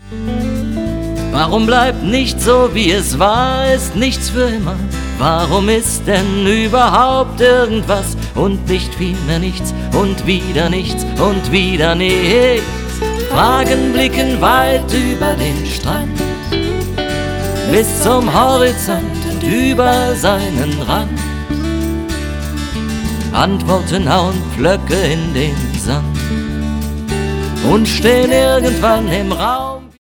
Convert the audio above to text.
Warum bleibt nicht so, wie es war, ist nichts für immer? Warum ist denn überhaupt irgendwas und nicht vielmehr nichts und wieder nichts und wieder nichts? Fragen blicken weit über den Strand, bis zum Horizont und über seinen Rand. Antworten hauen Pflöcke in den Sand und stehen irgendwann im Raum.